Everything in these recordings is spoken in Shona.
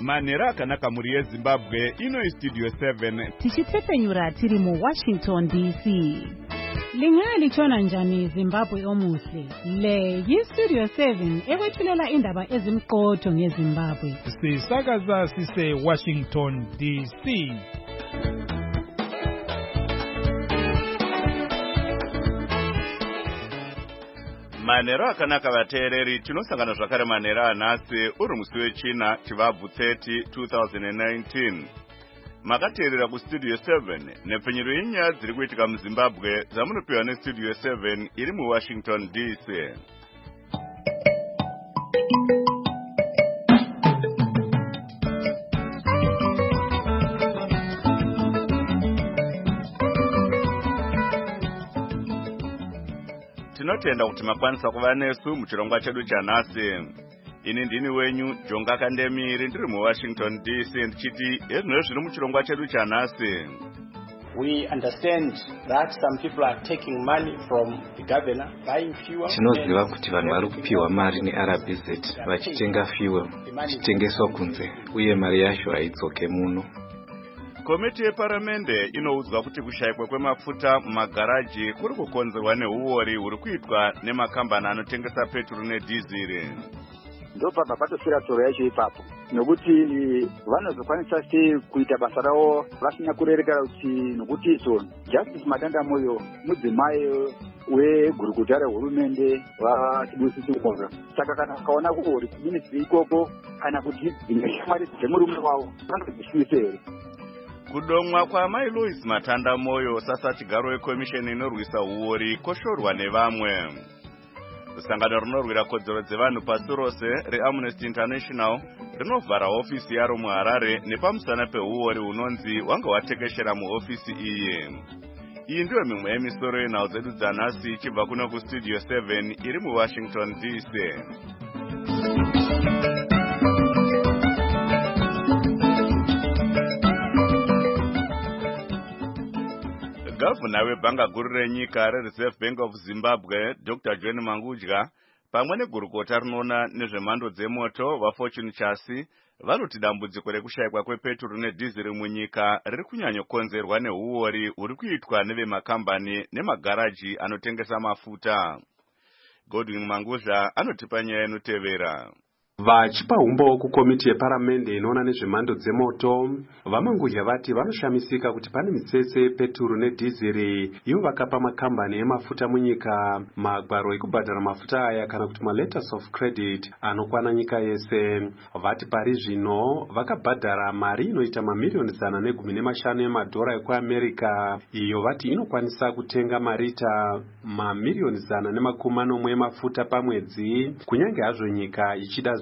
Manera akanaka muri yeZimbabwe ino Studio 7 tichitepenyura tiri mu Washington DC. Lingali chona njani Zimbabwe omuhle. Le Studio 7 ekwethulela indaba ezimqotho ngeZimbabwe. Sisakaza sise Washington DC. Manera akanaka vateereri tinosangana zvakare manera anhasi uri musi wechina chivabvu 30 2019. Makateerera kuStudio 7 nepfenyuro yenyaya dziri kuitika muZimbabwe dzamunopiwa neStudio 7 iri muWashington DC. Tinotenda kuti makwanisa kuva nesu muchirongwa chedu chanhasi. Ini ndini wenyu Jonga Kandemiri ndiri muWashington DC ndichiti ezvino zviri muchirongwa chedu chanhasi. We understand that some people are taking money from the governor, buying fuel. Tinoziva kuti vanhu vari kupiwa mari neRBZ vachitenga fuel, chitengeswa kunze, uye mari yacho haidzoke muno. Komiti yeparamende inoudzwa kuti kushayikwa kwemafuta mumagaraji kuri kukonzerwa neuori huri kuitwa nemakambani anotengesa petrol nedhiziri. Ndopabva patosvira tsoro yacho ipapo, nokuti vanozokwanisa sei kuita basa ravo vasina kurerekera kuti nokuti Justice Matandamoyo mudzimai wegurukuta rehurumende vachibusiso kumoza. Saka kana ukaona kuori ministry ikoko kana kuti dzimwe shamwari dzemurume wavo vanozvishuwisa here. Kudomwa kwaMai Louise Matandamoyo sasa chigaro wekomisheni inorwisa uori koshorwa nevamwe. Sangano rinorwira kodzero dzevanhu pasi rose reAmnesty International rinovhara ofisi yaro muHarare nepamusana peuori unonzi wanga watekeshera muofisi iyi. Iyi ndiyo mimwe yemisoro yenhau dzedu dzanhasi ichibva kuno kuStudio 7 iri muWashington DC. Gavana webhanga guru renyika reReserve Bank of Zimbabwe, Dr. John Mangudya, pamwe negurukota rinoona nezvemhando dzemoto vaFortune Chasi, vanoti dambudziko rekushayikwa kwepetrol nedhiziri munyika riri kunyanyokonzerwa neuori huri kuitwa nevemakambani nemagaraji anotengesa mafuta. Godwin Mangudya anotipa nyaya inotevera. Vachipa umbo kukomiti yeparamende inoona nezvemhando dzemoto, vaMangudya vati vanoshamisika kuti pane mitsetse petrol nedhiziri ivo vakapa makambani emafuta munyika magwaro ekubhadhara mafuta aya kana kuti maletters of credit anokwana nyika yese. Vati pari zvino vakabhadhara mari inoita mamiliyoni 115 emadhora ekuAmerica, iyo vati inokwanisa kutenga marita mamiliyoni 140 emafuta pamwedzi, kunyange hazvo nyika ichida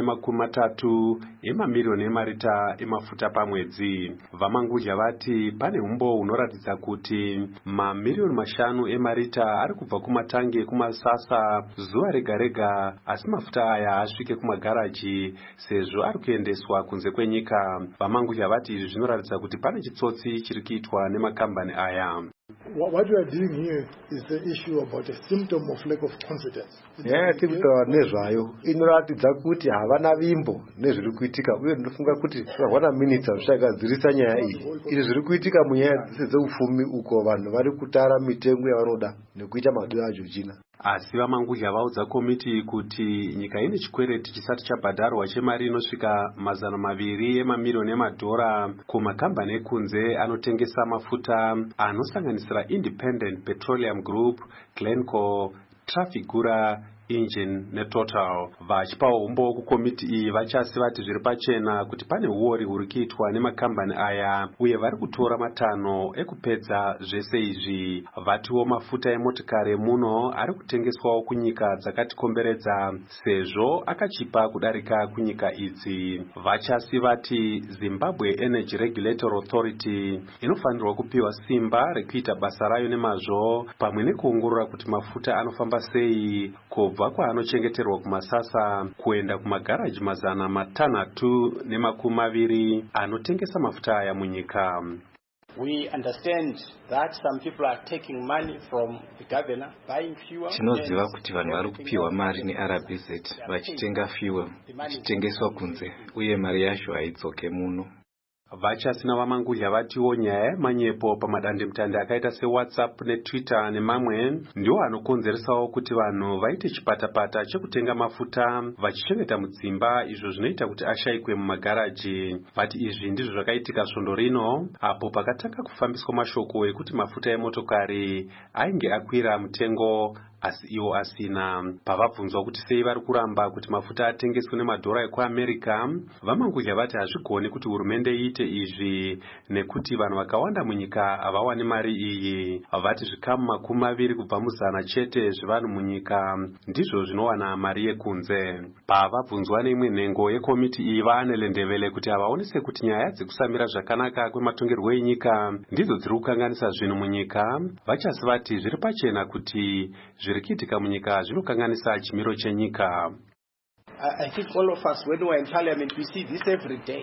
130 emamiliyoni emarita emafuta pamwedzi. VaMangudya vati pane umbo unoratidza kuti mamiliyoni 5 emarita ari kubva kumatangi ekumasasa zuva rega rega, asi mafuta aya asvike kumagaraji sezvo ari kuendeswa kunze kwenyika. VaMangudya vati izvi zvinoratidza kuti pane chitsotsi chiri kuitwa nemakambani aya. What we are doing here is the issue about a symptom of lack of confidence. Tibutaura nezvayo inoratidza kuti havana vimbo nezviri kuitika, uye ndinofunga kuti vana minutes zvakagadzirisa nyaya iyi. Izvi zviri kuitika munyaya dzese dzeupfumi uko vanhu vari kutara mitengo yavanoda nekuita madiwa aJochina. Asi vaMangudya vaudza komiti kuti nyika ine chikwereti chisati chabhadharwa chemari inosvika 200 emamiliyoni emadhora kumakambani ekunze anotengesa mafuta anosanganisira Independent Petroleum Group, Glencore, Trafigura, Engine neTotal. Vachipa umbo kukomiti iyi vachasi vati zviri pachena kuti pane uori huri kuitwa nemakambani aya, uye vari kutora matanho ekupedza zvese izvi. Vatiwo mafuta emotikari muno ari kutengeswawo kunyika dzakatikomberedza sezvo akachipa kudarika kunyika idzi. Vachasi vati Zimbabwe Energy Regulatory Authority inofanirwa kupiwa simba rekuita basa rayo nemazvo, pamwe nekuongorora kuti mafuta anofamba sei kubva kwaanochengeterwa kumasasa kuenda kumagaraji 620 anotengesa mafuta aya munyika. We understand that some people are taking money from the governor, buying fuel. Tinoziva kuti vanhu vari kupiwa mari neRBZ vachitenga fuel ichitengeswa kunze uye mari yacho haidzoke muno. Vachasina vamangudya vatiwo nyaya yemanyepo pamadandemutande akaita seWhatsApp neTwitter nemamwe ndiwo anokonzeresawo kuti vanhu vaite chipatapata chekutenga mafuta vachichengeta mudzimba, izvo zvinoita kuti ashayikwe mumagaraji. Vati izvi ndizvo zvakaitika svondo rino apo pakatanga kufambiswa mashoko ekuti mafuta emotokari ainge akwira mutengo asi iwo asina. Pavabvunzwa kuti sei vari kuramba kuti mafuta atengeswe nemadhora ekuAmerica, vamangudya vati hazvigoni kuti hurumende iite izvi nekuti vanhu vakawanda munyika havawani mari iyi. Vati zvikamu 20 kubva muzana chete zvevanhu munyika ndizvo zvinowana mari yekunze. Pavabvunzwa neimwe nhengo yekomiti iyi vaanele ndevele kuti havaonese kuti nyaya dzekusamira zvakanaka kwematongerwo enyika ndidzo dziri kukanganisa zvinhu munyika, vachasi vati zviri pachena kuti zviri kuitika munyika zvinokanganisa chimiro chenyika. I think all of us, when we are in parliament, we see this every day.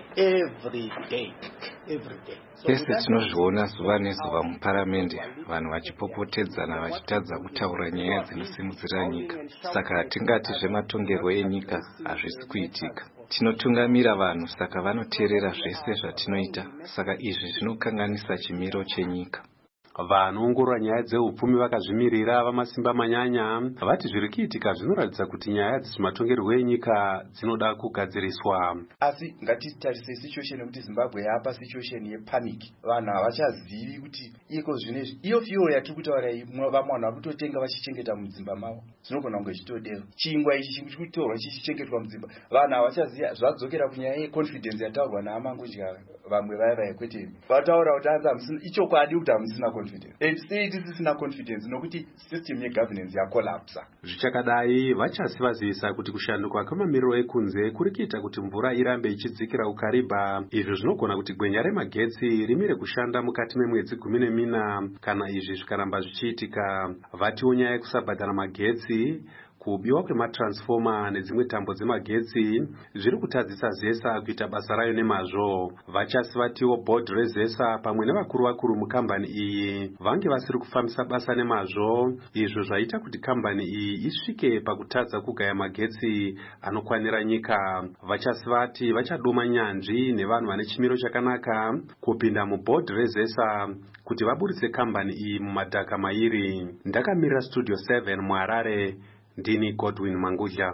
Pese tinozviona zuva nezuva muparamende, vanhu vachipopotedzana vachitadza kutaura nyaya dzinosimudzira nyika. Saka tingati zvematongerwo enyika hazvisi kuitika. Tinotungamira vanhu, saka vanoteerera zvese zvatinoita. Saka izvi zvinokanganisa chimiro chenyika. Vanoongorora nyaya dzeupfumi vakazvimirira vamasimba manyanya vati zviri kuitika zvinoratidza kuti nyaya dzezvematongerwo enyika dzinoda kugadziriswa. Asi ngatitarise situation yekuti Zimbabwe yapa situation yepanic. Vanhu havachazivi kuti iko zvinezvi iyo fuel yatiri kutaura iyi vamwe vanhu vari kutotenga vachichengeta mudzimba mavo. Zvinogona kunge zvitodero. Chingwa ichi chiri kutorwa chichichengetwa mudzimba. Vanhu havachaziva zvadzokera kunyaya yeconfidence yataurwa naamangudya vamwe vaya kwete. Vataura kuti hanzi ichokwadi kuti hamusina confidence. And say this is not confidence nokuti system yegovernance yakolapsa. Zvichakadai vachasi vazivisa kuti kushanduka kwemamiriro ekunze kuri kuita kuti mvura irambe ichidzikira ukariba. Izvo zvinogona kuti gwenya remagetsi rimire kushanda mukati memwedzi 14 kana izvi zvikaramba zvichiitika. Vatiwo nyaya yekusabhadhara magetsi, kubiwa kwematransfoma nedzimwe tambo dzemagetsi zviri kutadzisa ZESA kuita basa rayo nemazvo. Vachasi vatiwo board reZESA pamwe nevakuru mukambani iyi vange vasiri kufambisa basa nemazvo, izvo zvaita kuti kambani iyi isvike pakutadza kugaya magetsi anokwanira nyika. Vachasi vati vachaduma nyanzvi nevanhu vane chimiro chakanaka kupinda muboard reZESA kuti vaburitse kambani iyi mumadhaka mairi. Ndakamirira Studio 7 muHarare. Ndini Godwin Mangudya.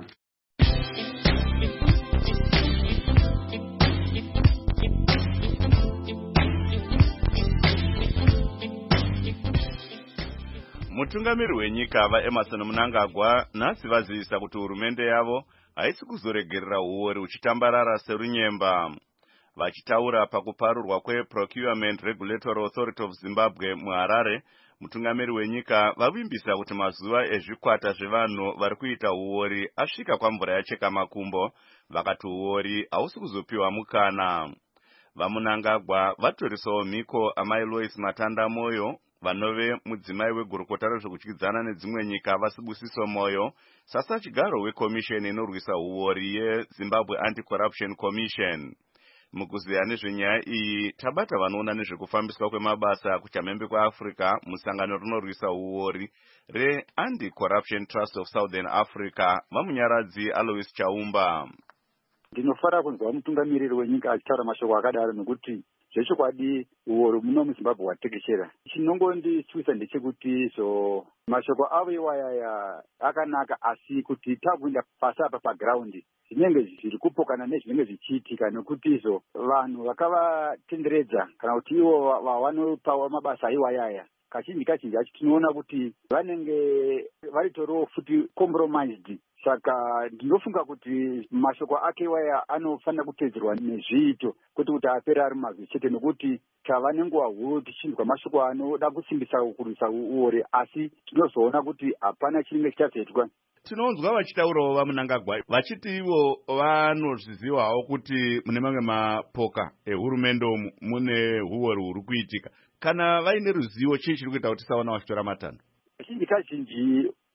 Mutungamiri wenyika vaEmerson Mnangagwa nhasi vazivisa kuti hurumende yavo haisi kuzoregerera uori uchitambarara serunyemba. Vachitaura pakuparurwa kweProcurement Regulatory Authority of Zimbabwe muHarare, mutungamiri wenyika vavimbisa kuti mazuva ezvikwata zvevanhu vari kuita uori asvika kwamvura yacheka makumbo, vakati uori hausi kuzopiwa mukana. VaMnangagwa vatorisawo mhiko amai Lois Matanda Moyo, vanove mudzimai wegurukota rezvekudyidzana nedzimwe nyika vaSibusiso Moyo, sasachigaro wekomisheni inorwisa uori yeZimbabwe Anti-Corruption Commission. Mukuziya nezvenyaya iyi tabata vanoona nezvekufambiswa kwemabasa kuchamhembe kwaAfrica musangano rinorwisa uori reAnti-Corruption Trust of Southern Africa, vamunyaradzi Alois Chaumba. Ndinofara kunzwa mutungamiriri wenyika achitaura mashoko akadaro nekuti zvechokwadi uori muno muZimbabwe watekeshera. Chinongonditsvisa ndechekuti mashoko avo iwaya akanaka, asi kuti takuenda pasi apa paground zvinenge zviri kupokana nezvinenge zvichiitika, nekuti vanhu vakavatenderedza kana kuti ivo vanopawa mabasa iwayaya kazhinji acho tinoona kuti vanenge varitoriwo futi compromised. Saka ndinofunga kuti mashoko ake iwaya anofanira kutedzerwa nezviito kuti apere ari mazwi chete, nekuti tava nenguva huru tichindwa mashoko anoda kusimbisa kurwisa uori, asi tinozoona kuti hapana chinenge chichazoitwa. Tinonzwa vachitaurawo vaMnangagwa vachiti ivo vanozvizivawo kuti mune mamwe mapoka ehurumende mune uori huri kuitika. Kana vaine ruzivo chii chiri kuita kuti tisaona vachitora matanho? Kazhinji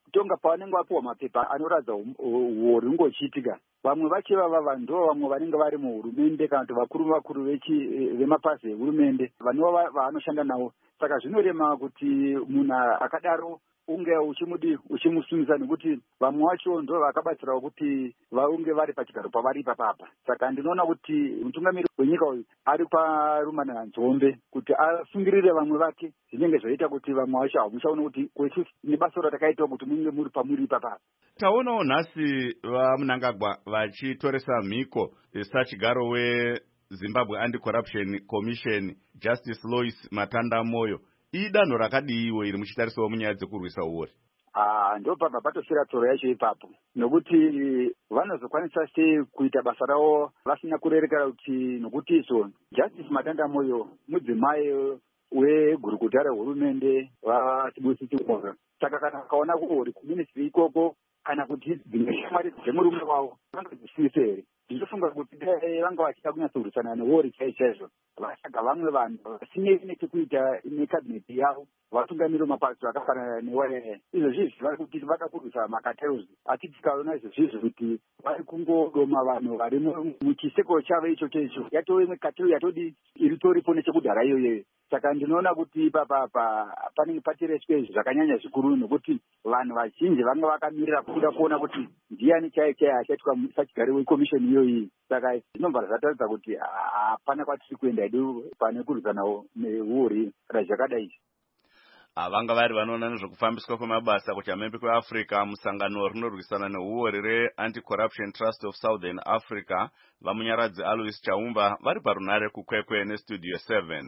tonga pavanenge vapiwa mapepa anoratidza uori ungochiitika. Vamwe vachivava ndo vamwe vanenge vari muhurumende kana kuti vakuru vemapazi ehurumende vanova vaanoshanda navo. Saka zvinorema kuti munhu akadaro unge uchimusungisa nekuti vamwe vacho ndo vakabatsirawo kuti vaunge vari pachigaro pavari ipapapa. Saka ndinoona kuti mutungamiri wenyika uyu ari parumana nzombe kuti asungirire vamwe vake zvinenge zvaita kuti vamwe vacho hamuchaona kuti kwesu nebasa ratakaitawo kuti munge muri pamuri ipapapa. Taonawo nhasi vaMnangagwa vachitoresa mhiko sachigaro weZimbabwe Anti-Corruption Commission Justice Lois Matandamoyo. Idanho rakadiiwo iri muchitarisawo munyaya dzekurwisa uori? Ndo pabva patosvira tsoro yacho ipapo, nokuti vanozokwanisa sei kuita basa ravo vasina kurerekera kuti nokuti iso Justice Matandamoyo mudzimai wegurukuta rehurumende vaTibusisi Moro. Saka kana akaona kuori kuministry ikoko kana kuti dzimwe shamwari dzemurume wavo vangadzisise here. Ndinofunga kuti vanga vachida kunyatsorwisana newori chaizvo vasaga vamwe vanhu vasine nechekuita nekabineti yavo vatungamiri mapazi akafanana newaya. Izvo zvizvi vari kuti vada kurwisa makartels, asi tikaona izvo zvizvi kuti vari kungodoma vanhu vari muchiseko chavo ichocho icho yatove imwe kartel yatodi iritoripo nechekudhara iyoyo. Saka ndinoona kuti ipapa panenge patireswe zvakanyanya zvikuru nokuti vanhu vazhinji vanga vakamirira kuda kuona kuti ndiani chaiye achaitwa sachigaro wekomishoni iyoyi. Saka zvinobva zvataridza kuti hapana kwatiri kuenda edu pane kurwisanawo neuori kana zvakadai. Vanga vari vanoona nezvekufambiswa kwemabasa kuchamhembe kweAfrica musangano rinorwisana neuori re-Anti-Corruption Trust of Southern Africa vamunyaradzi Alois Chaumba vari parunare kukwekwe nestudio 7.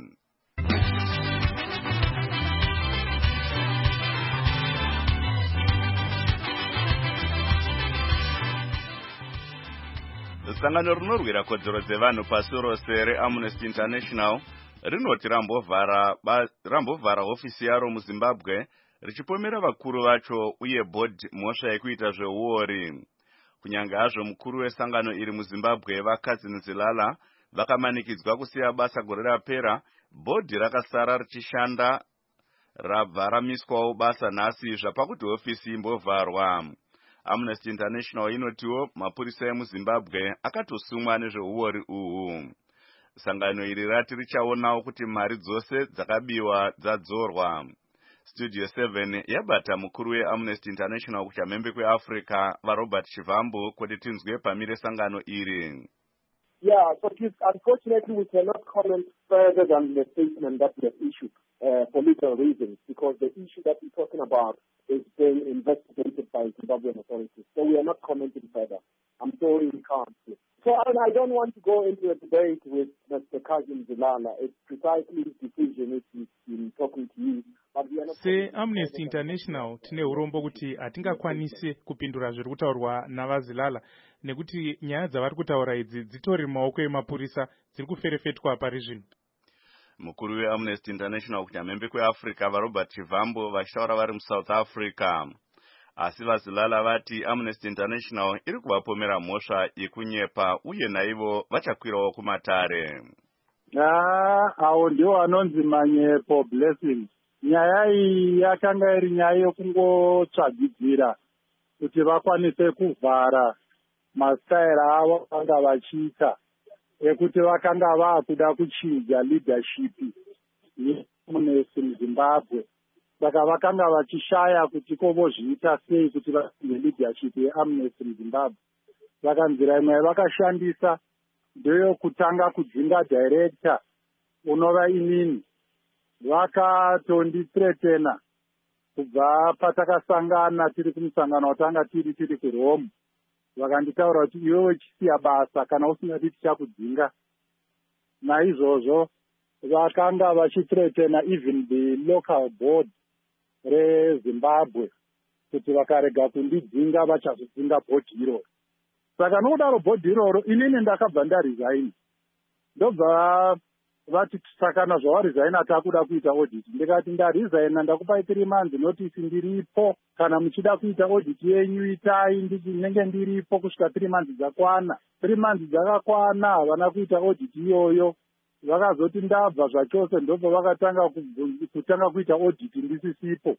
Sangano rinorwira kodzero dzevanhu pasi rose reAmnesty International rinoti rambovhara hofisi yaro muZimbabwe richipomera vakuru vacho uye bhodhi mhosva yekuita zveuori. Kunyange hazvo mukuru wesangano iri muZimbabwe vaKazini Zilala vakamanikidzwa kusiya basa gore rapera, bhodhi rakasara richishanda rabva ramiswawo basa nhasi zvapakuti hofisi imbovharwa. Amnesty International inotiwo mapurisa emuZimbabwe akatosumwa nezveuori uhu. Sangano iri rati richaonawo kuti mari dzose dzakabiwa dzadzorwa. Studio 7 yabata mukuru weAmnesty International kuchamhembe kweAfrica vaRobert Chivambu kuti tinzwe pamire sangano iri. Yeah, but unfortunately we cannot comment further than the statement that we have issued for legal reasons, because the issue that we're talking about is being investigated by Zimbabwean authorities. So we are not commenting further. I'm sorry we can't. So I don't want to go into a debate with Mr. Kazim Zilala. It's precisely his decision if he's been talking to you. Se-Amnesty International tine urombo kuti hatingakwanise kupindura zviri kutaurwa navaZilala nekuti nyaya dzavari kutaura idzi dzitori mumaoko emapurisa dziri kuferefetwa pari zvino. Mukuru weAmnesty International kuchamhembe kweAfrica vaRobert Chivambu vachitaura vari muSouth Africa. Asi vaZilala vati Amnesty International iri kuvapomera mhosva yekunyepa uye naivo vachakwirawo kumatare. Awo ndiwo anonzi manyepo blessings. Nyaya iyi yakanga iri nyaya yokungotsvagidzira kuti vakwanise kuvhara masitaira avo vanga vachiita ekuti vakanga vaakuda kuchinja leadership yeAmnesty muZimbabwe. Saka vakanga vachishaya kuti kovozviita sei kuti vaine leadership yeAmnesty muZimbabwe. Saka nzira imwe yavakashandisa ndeyokutanga kudzinga director unova inini. Vakatondithreatena kubva patakasangana tiri kumusangano watanga tiri kuRome. Vakanditaura kuti iwewe chisiya basa kana usingati tichakudzinga. Naizvozvo vakanga vachithreatena even the local board reZimbabwe kuti vakarega kundidzinga vachazodzinga bhodhi iroro. Saka nokudaro bhodhi iroro inini ndakabva ndaresign. Ndobva vati sakana zvawaresigna takuda kuita audit. Ndikati ndaresigna ndakupai 3 months notice ndiripo, kana muchida kuita audit yenyu itai, ndinenge ndiripo kusvika 3 months dzakwana. 3 months dzakakwana havana kuita audit iyoyo. Vakazoti ndabva zvachose ndobva vakatanga kuita audit ndisisipo.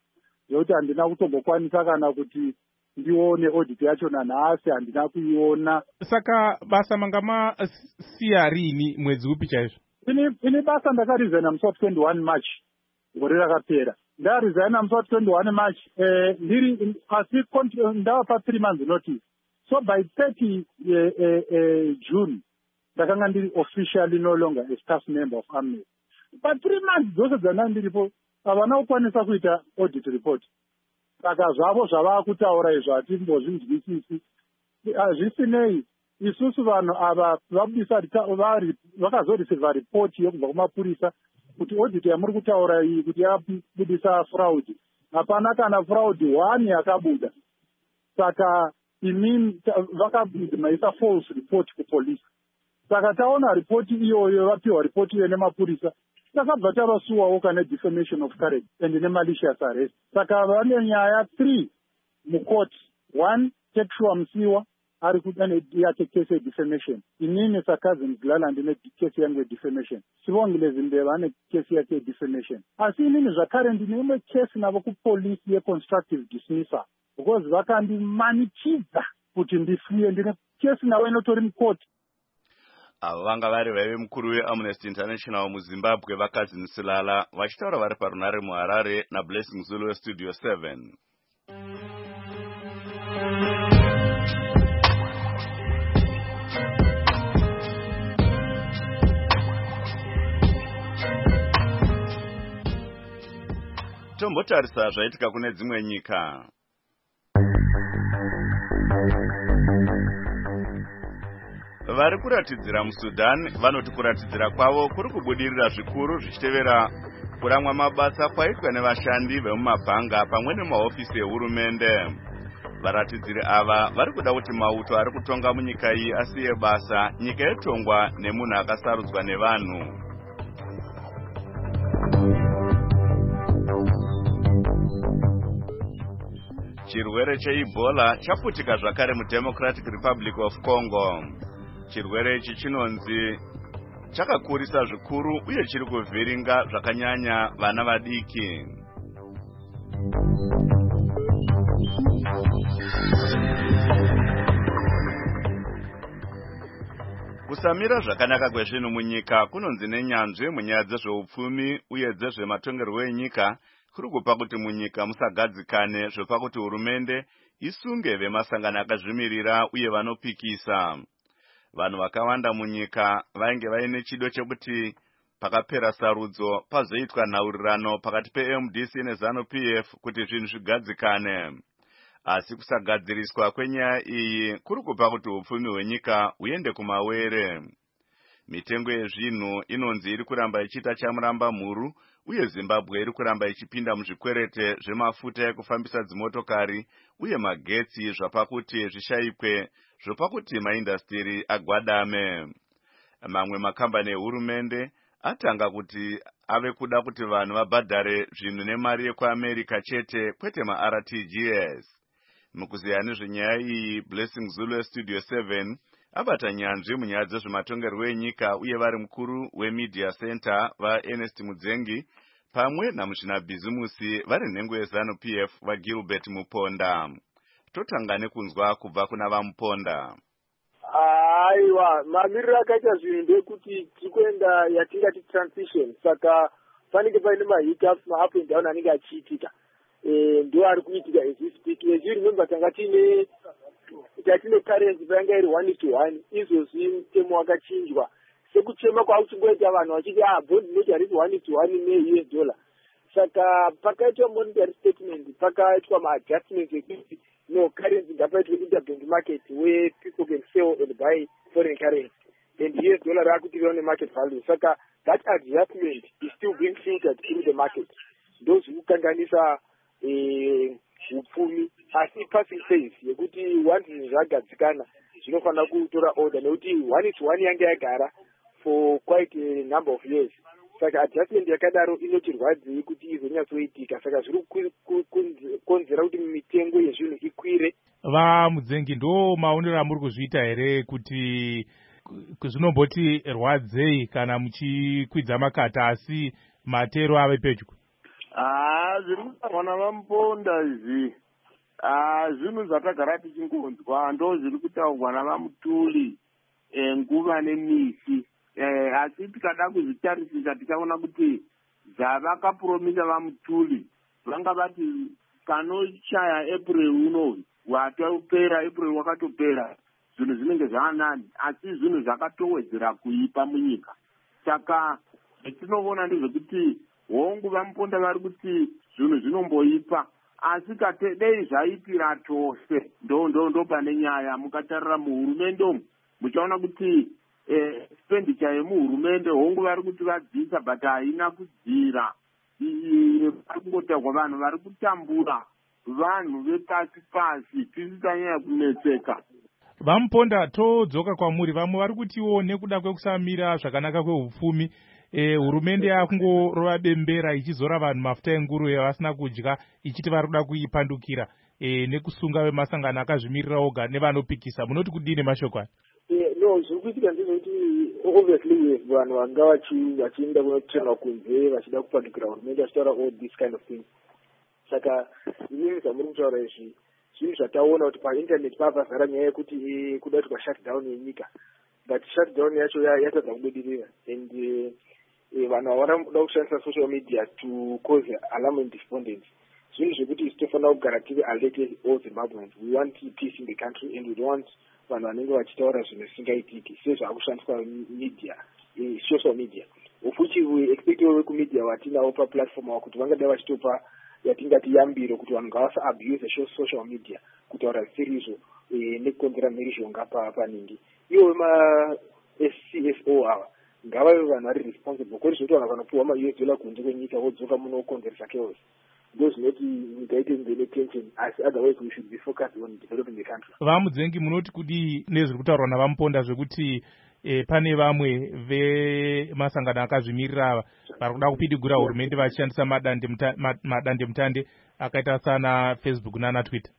zvokuti handina kutombokwanisa kana kuti ndione audit yacho nanhasi handina kuiona. Saka basa manga masiya rini mwedzi upi chaizvo? Ini basa ndakaresigna musi wa 21 March gore rakapera. Ndaresigna musi wa 21 March ndiri asi ndava pa 3 months notice. So by 30 June ndakanga ndiri officially no longer a staff member of Amnesty. But 3 months dzose dzanga ndiripo havana kukwanisa kuita audit report. Saka zvavo zvava kutaura izvo hatimbozvinzwisisi. Hazvisinei isusu vanhu ava vabudisa vakazoreceiva report yekubva kumapurisa kuti audit yamuri kutaura iyi kuti yabudisa fraud. Hapana kana fraud 1 yakabuda. Saka imini vakaisa false report kupolisi. Saka taona report iyoyo vapiwa report iyo nemapurisa. Takabva tavasuwawo kana defamation of character and nemalicious arrest. Saka vane nyaya 3 mukoti. 1 Tekshua Msiwa ari kudane yake case defamation. Inini Sakazi Mzilala ndine case yangu defamation. Sivongile Zimbabwe vane case yake defamation. Asi inini zvakare ndine case navo kupolisi ye constructive dismissal. Because vakandimanichidza kuti ndifuye ndine case nawo inotori mukoti. Avo vanga vari vaive mukuru weAmnesty International muZimbabwe Vakazi Mzilala vachitaura vari parunare muHarare naBlessing Zulu weStudio 7. Tombotarisa zvaitika kune dzimwe nyika. Vari kuratidzira muSudan vanoti kuratidzira kwavo kuri kubudirira zvikuru zvichitevera kuramwa mabasa kwaitwa nevashandi vemumabhanga pamwe nemahofisi ehurumende. Varatidziri ava vari kuda kuti mauto ari kutonga munyika iyi asiye basa, nyika yetongwa nemunhu akasarudzwa nevanhu. Chirwere cheEbola chaputika zvakare muDemocratic Republic of Congo. Chirwere ichi chinonzi chakakurisa zvikuru uye chiri kuvhiringa zvakanyanya vana vadiki. Kusamira zvakanaka kwezvinhu munyika kunonzi nenyanzvi munyaya dzezveupfumi uye dzezvematongerwo enyika kuri kupa kuti munyika musagadzikane zvepakuti hurumende isunge vemasangano akazvimirira uye vanopikisa. Vanhu vakawanda munyika vainge vaine chido chekuti pakapera sarudzo pazoitwa nhaurirano pakati peMDC neZANU-PF kuti zvinhu zvigadzikane. Asi kusagadziriswa kwenyaya iyi kuri kupa kuti upfumi hwenyika huende kumawere. Mitengo yezvinhu inonzi iri kuramba ichiita chamuramba mhuru uye Zimbabwe iri kuramba ichipinda muzvikwerete zvemafuta ekufambisa dzimotokari uye magetsi zvapakuti zvishayikwe zvopakuti maindastiri agwadame. Mamwe makambani ehurumende atanga kuti ave kuda kuti vanhu vabhadhare zvinhu nemari yekuAmerica chete kwete maRTGS. Mukuziya nezvenyaya iyi, Blessing Zulu weStudio 7 abata nyanzvi munyaya dzezvematongerwo enyika uye vari mukuru weMedia Center vaErnest Mudzengi pamwe naMuzvinabhizimusi vari nhengo yeZANU-PF vaGilbert Muponda. Totanga nekunzwa kubva kuna vaMuponda. Aiwa, mamiriro akaita zvinhu ndekuti tikuenda yatingati transition, saka panenge paine mahiccups ma-up and down anenge achiitika. Ndio ari kuitika as we speak. As you remember tanga tine currency panga iri 1:1, izvozvi mutemo wakachinjwa. Sekuchema kwauchingoita vanhu vachiti bond note ari 1:1 ne-US dollar. Saka pakaitwa monetary statement, pakaitwa ma-adjustments ekuti no currency ngapaitwe interbank market where people can sell and buy foreign currency. And US dollar rakutirwa ne-market value. Saka that adjustment is still being filtered through the market. Those who kanganisa upfumi asi passing phase yekuti once zvagadzikana zvinofanira kutora order nekuti 1:1 yange yagara for quite a number of years. Saka adjustment yakadaro inotirwadzei kuti izonyatsoitika. Saka zviri kukonzera kuti mitengo yezvinhu ikwire. VaMudzengi, ndo maonero amuri kuzviita here kuti zvinomboti rwadzei kana muchikwidza makata asi matero ave pedyo? zviri kutaurwa navamuponda izvi zvinhu zvatagara tichingonzwa ndo zviri kutaurwa navamutuli nguva nemisi asi tikada kuzvitarisisa tichaona kuti zvavakapromisa vamutuli vanga vati kanochaya April uno watopera April wakatopera zvinhu zvinenge zvaanani asi zvinhu zvakatowedzera kuipa munyika saka tinoona ndezvekuti hongu vamuponda vari kuti zvinhu zvinomboipa asi dei zvaipira tose ndo pane nyaya mukatarira muhurumende umu muchaona kuti expenditure yemuhurumende hongu vari kuti vadzisa but haina kudzira vari kungotaurwa vanhu vari kutambura vanhu vepasi pasi tisisanyanya kunetseka. Vamuponda todzoka kwamuri vamwe vari kutiwo nekuda kwekusamira zvakanaka kwehupfumi hurumende yakungorova bembera ichizora vanhu mafuta enguruve vasina kudya ichiti vari kuda kuipandukira nekusunga vemasangano akazvimirira oga nevanopikisa munoti kudini mashoko aya? No, zviri kuitika ndezvekuti obviously vanhu vanga vachienda kunotrema kunze vachida kupandukira hurumende vachitaura all this kind of things. Saka inini zvamuri kutaura izvi zvinhu zvataona kuti painternet pavazara nyaya yekuti kuda kuti kwashutdown yenyika but shutdown yacho yatadza kubudirira and vanhu havana kuda kushandisa social media to cause alarm and despondence. Zvinhu zvekuti tinofanira kugara tiri alerted all Zimbabweans. We want peace in the country and we don't want vanhu vanenge vachitaura zvinhu zvisingaitiki sezvakushandiswa media social media of which we expect vekumedia vatinawo paplatform kuti vangada vachitopa yatingati yambiro kuti vanhu ngavasa abuse social media kutaura zvisiriizvo nekukonzera mhirizhonga paningi ivo ma-SCSO ava ngavave vanhu vari responsible kwete zvekuti vanhu vanopiwa ma-US dollar kunze kwenyika vodzoka munokonzeresa chaos ndo zvinoti nyika ite mbele tension asi otherwise we should be focused on developing the country. Vamudzengi munoti kudi nezviri kutaurwa navamuponda zvekuti pane vamwe vemasangano akazvimirira ava vari kuda kupidigura hurumende vachishandisa madandemutande akaita sana Facebook nana Twitter?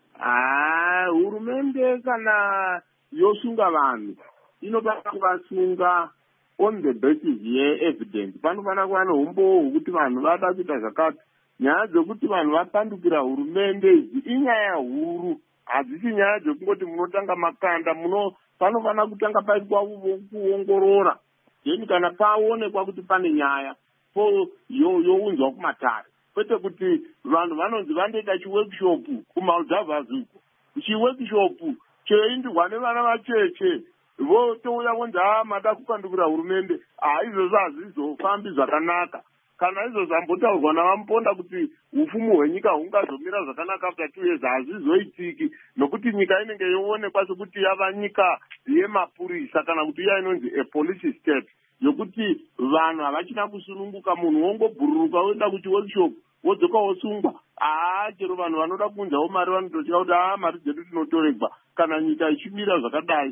Hurumende kana yosunga vanhu inofanira kuvasunga on the basis ye-evidence. Panofanira kuva neumbowo hwekuti vanhu vada kuita zvakati. Nyaya dzekuti vanhu vapandukira hurumende idzi inyaya huru, hadzisi nyaya dzekungoti munotanga makanda. Panofanira kutanga paitwa kuongorora, then kana paonekwa kuti pane nyaya younzwa kumatare, kwete kuti vanhu vanonzi vandoita chiworkshop kumaudhavhazi uko. Chiworkshop cheindirwa nevana vacheche votouya vonzi mada kupandukira hurumende. Izvozvo hazvizofambi zvakanaka. Kana izvo zvambotaurwa navamuponda kuti upfumu hwenyika hungazomira zvakanaka after 2 years hazvizoitiki, nokuti nyika inenge yoonekwa sekuti yava nyika yemapurisa kana kuti iya inonzi a police state yokuti vanhu havachina kusununguka. Munhu wongobhururuka woenda kuchiworkshop wodzoka wosungwa. Chero vanhu vanoda kuunzawo mari vanototya kuti mari dzedu tinotoregwa kana nyika ichimira zvakadai.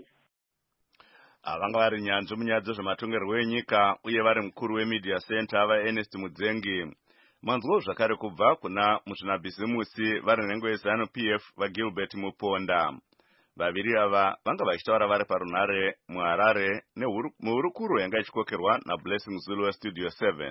Vanga vari nyanzvi munyaya dzezvematongerwo enyika uye vari mukuru wemedia center vaErnest Mudzengi. Manzwawo zvakare kubva kuna muzvinabhizimusi vari nhengo yeZanu PF vaGilbert Muponda. Vaviri ava vanga vachitaura vari parunhare muHarare muhurukuro yanga ichikokerwa naBlessing Zulu weStudio 7.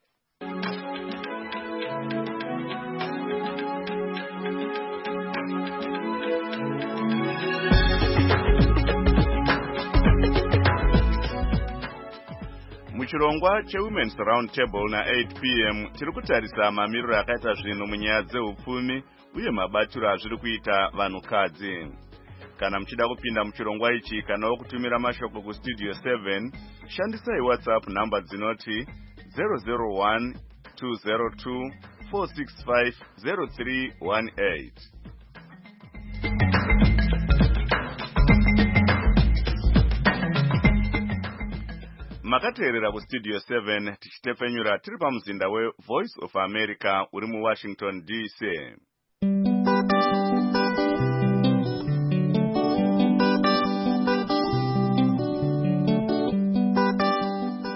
Muchirongwa cheWomen's Round Table na 8 p.m. tiri kutarisa mamiriro akaita zvinhu munyaya dzehupfumi uye mabatiro azviri kuita vanhukadzi. Kana muchida kupinda muchirongwa ichi kana kutumira mashoko kuStudio 7, shandisai WhatsApp namba dzinoti 001 202 465 0318. Makateerera kuStudio 7 tichitepfenyura tiri pamuzinda weVoice of America uri muWashington DC.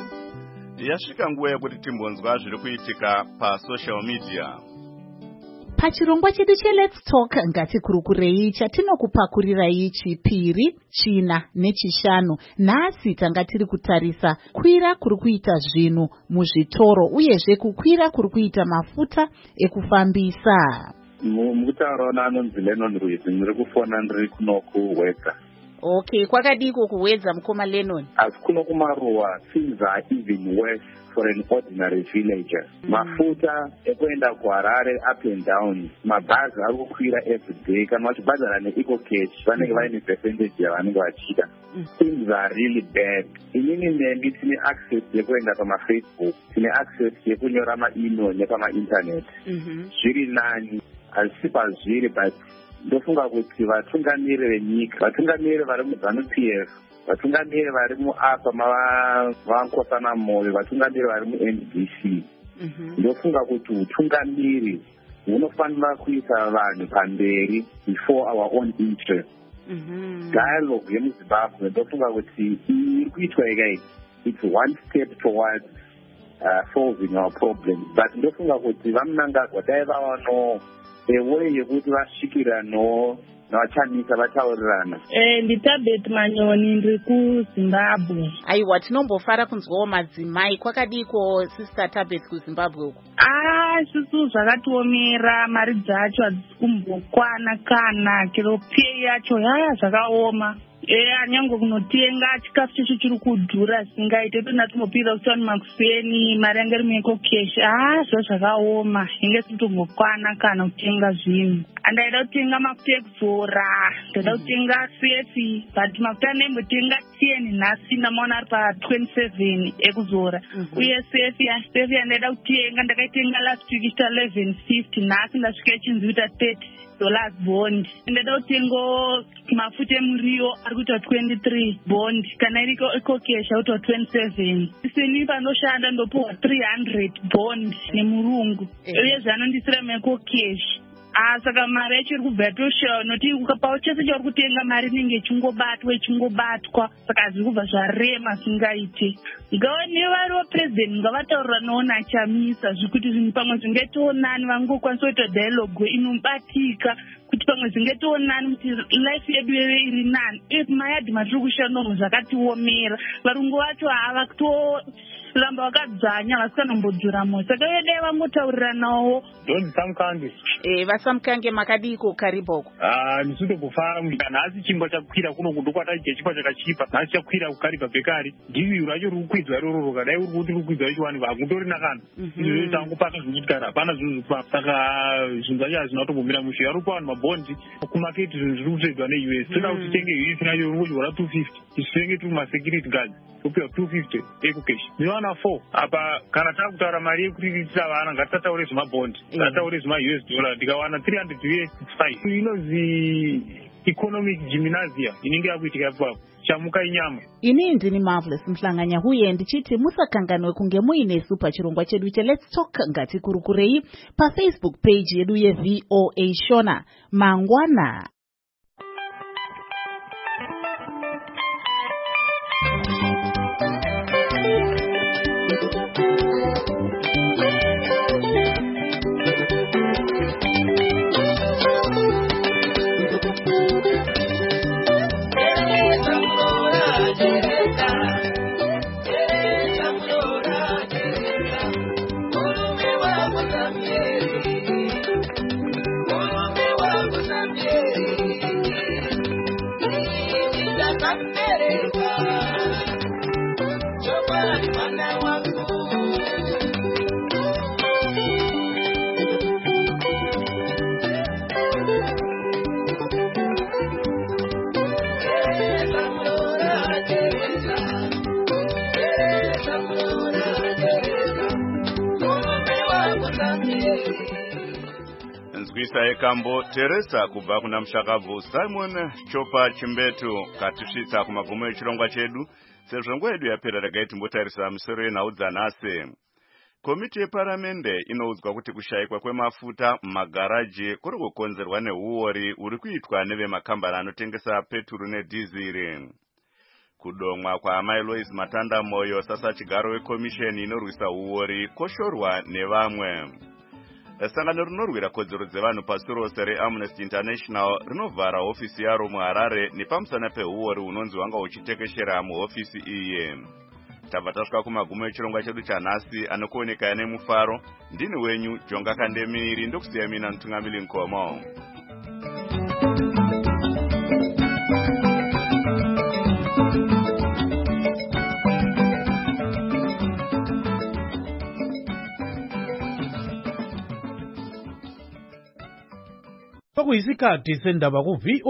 Yasvika nguva yekuti timbonzwa zviri kuitika pasocial media. Pachirongwa chedu Let's Talk ngatikurukurei chatinokupakurirai chipiri, china nechishanu. Nhasi tanga tiri kutarisa kwira kuri kuita zvinhu muzvitoro uyezve kukwira kuri kuita mafuta ekufambisa. Mukutaura anonzi Lennon Rwizi, ndiri kufona ndiri kuno kuwedza. Okay, kwakadiko kuwedza mukoma Lennon? Asi kuno kumaruwa things are even worse for an ordinary villager. Mafuta ekuenda kuHarare up and down, mabhazi ari kukwira everyday. Kana vachibhadhara neEcoCash vanenge vaine percentage yavanenge vachida. Things are really bad. Inini nemi tine access yekuenda pamaFacebook, tine access yekunyora maemail nepamainternet. Zviri nani, hazisi pazviri, but ndofunga kuti vatungamiri venyika, vatungamiri vari muZANU-PF, vatungamiri vari muAPA mavankosana moyo, vatungamiri vari muNDC, ndofunga kuti utungamiri hunofanira kuisa vanhu pamberi before our own interest. Dialogue yemuZimbabwe ndofunga kuti iri kuitwa ikai, it's one step towards solving our problems, but ndofunga kuti vamunangagwa dai vavano way yekuti vasvikira navachamisa vataurirana. Nditabet Manyoni, ndiri kuZimbabwe. Aiwa, tinombofara kunzwawo madzimai. Kwakadiko sister Tabet kuZimbabwe uko? Isusu zvakatiomera, mari dzacho hadzisi kumbokwana kana kero pay yacho zvakaoma. Anyango kunotenga chikafu checho chiri kudhura singaite tonatimopira kutani makuseni mari yange rimwe EcoCash zvakaoma, inge sitombokwana kana kutenga zvinhu. Andaida kutenga mafuta ekuzora, ndaida kutenga sefi, but mafuta anembotenga 10 nhasi ndamaona ari pa27 ekuzora. Uye sefi andaida kutenga ndakaitenga last week ichita 1150, nhasi ndasvika ichinzi kuita $30 bond. Ndaida kutenga mafuta emuriwo ari kuita 23 bond, kana iri EcoCash auita 27. Isini panoshanda ndopuwa 300 bond nemurungu. Uye zvanondisira muEcoCash. Saka mari yacho iri kubva yatoshawa, noti ukapawo chese chauri kutenga mari inenge ichingobatwa, saka hazviri kubva zvarema singaite. Ngaone variwo president ngavataurirawo nachamisa zvekuti zvinhu pamwe zvingaitawo nani, vangokwanisa kuita dialogue inobatika kuti pamwe zvingaitawo nani kuti life yedu yeve iri nani. Mayadhi matiri kushanda umo zvakatiomera, varungu vacho hava kutoramba vakadzanya vasikanombodhura moyo, saka vedai vangotauriranawo. Donzi Samkange. Vasamkange makadiko kariboko? Ndisitobofara kana hasi chingwa chakwira kuno kundokwata chingwa chakachipa, hasi chakwira kukaripa bekari. Ndivi racho ruri kukwidza iroro, kadai uri kuti ruri kukwidza icho vanhu vakutorina kana. Izvo tangopaka zvinoitikana, hapana zvinhu zvikupa. Saka zvinhu zvacho hazvina kutombomira mushe. Vari kupa vanhu mabhondi kumaketi, zvinhu zviri kutedzwa neUS. Toda kuti tenge US nayo uri kudyora 250. Tisenge turi masecurity guards, topiwa 250 EcoCash. Ndivana 4 apa. Kana takutaura mari yekuti tiitira vana, ngatitaure zvemabhondi, ngataure zvemaUS dollar. Ndikawana 300 US 5. Inozi economic gymnasia inenge yakuitika ipapo. Chamuka inyama. Ini ndini Marvelous Mhlanganya, huye ndichiti musakanganwe kunge muinesu pachirongwa chedu Let's Talk ngatikurukurei paFacebook page yedu yeVOA Shona mangwana. Nzwisa ekambo Teresa kubva kuna Mshakavu Simon Chopa Chimbetu katisvitsa kumagumo echirongwa chedu sezvo nguva yedu yapera ragaiti mbotarisa misoro yenhaudzanhasi. Komiti yeparamende inoudzwa kuti kushayikwa kwemafuta mumagaraji kuri kukonzerwa neuori uri kuitwa nevemakambani anotengesa peturu nedhiziri. Kudomwa kwaamai Lois Matandamoyo sasa chigaro wekomisheni inorwisa uori koshorwa nevamwe. sangano rinorwira kodzero dzevanhu pasi rose reamnesty international rinovhara hofisi yaro muharare nepamusana peuori hunonzi wanga huchitekeshera muhofisi iyi. tabva tasvika kumagumo echirongwa chedu chanhasi anokuonekaya nemufaro. ndini wenyu Jonga Kandemiri, ndokusiya mina Ntungamili Nkomo. Pakuyisikhathi sendaba ku